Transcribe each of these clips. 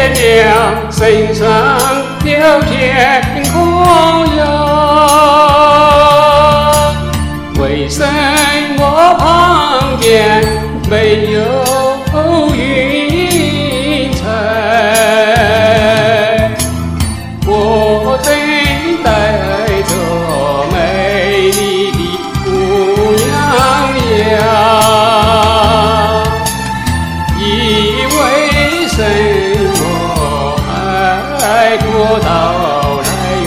亮，身上有天空哟。为什么旁边没有云层？我正带着美丽的姑娘呀，你为什么爱过到来哟？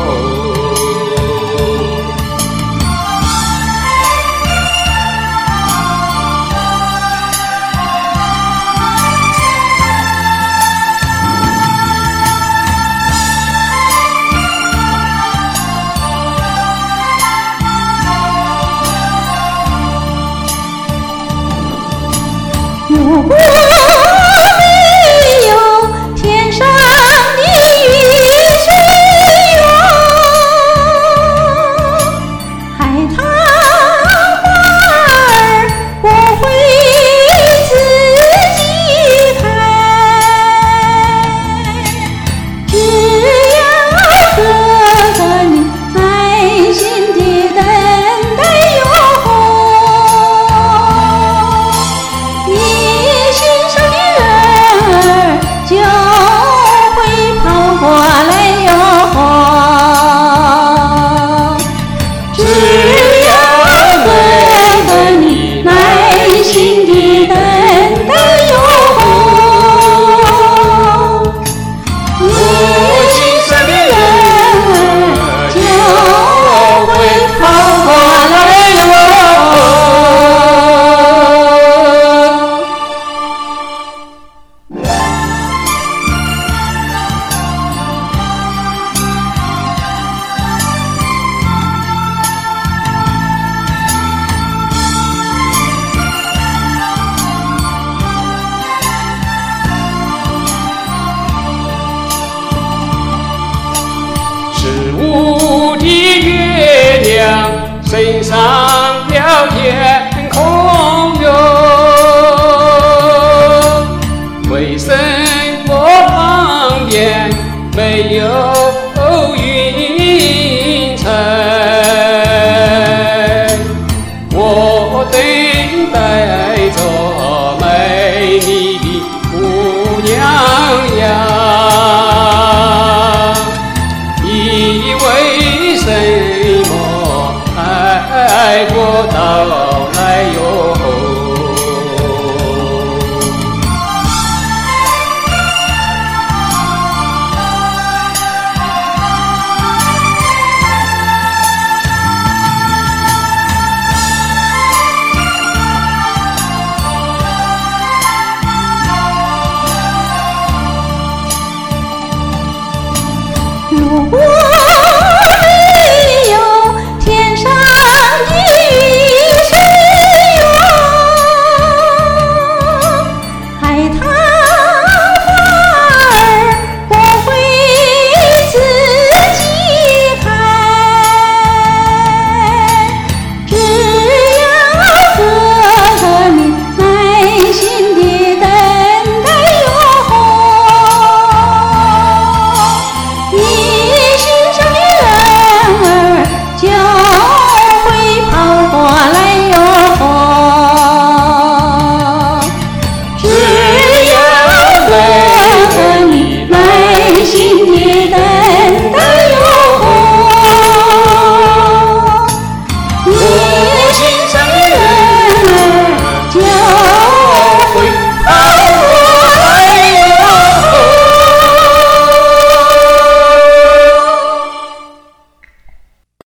如果没有天上的雨水哟，海棠花儿不会自己开，只要哥哥你耐心地等待哟。就会跑过来哟，只要哥哥你耐心地等待哟，你心上的人就会跑过来哟。 是我的月亮升上了天空哟，为什么旁边没有云层？我等待着美丽的姑娘呀，你为什么爱过到来哟？